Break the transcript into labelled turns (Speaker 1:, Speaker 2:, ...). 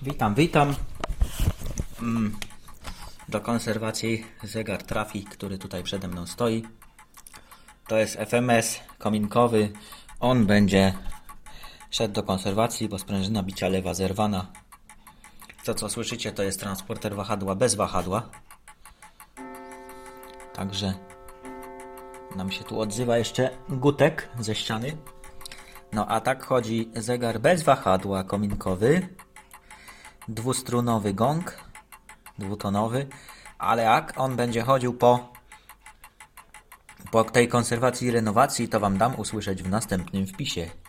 Speaker 1: Witam. Do konserwacji zegar Trafik, który tutaj przede mną stoi. To jest FMS kominkowy. On będzie szedł do konserwacji, bo sprężyna bicia lewa zerwana. To, co słyszycie, to jest transporter wahadła bez wahadła. Także nam się tu odzywa jeszcze gutek ze ściany. No a tak chodzi zegar bez wahadła kominkowy. Dwustrunowy gong, dwutonowy, ale jak on będzie chodził po tej konserwacji i renowacji, to Wam dam usłyszeć w następnym wpisie.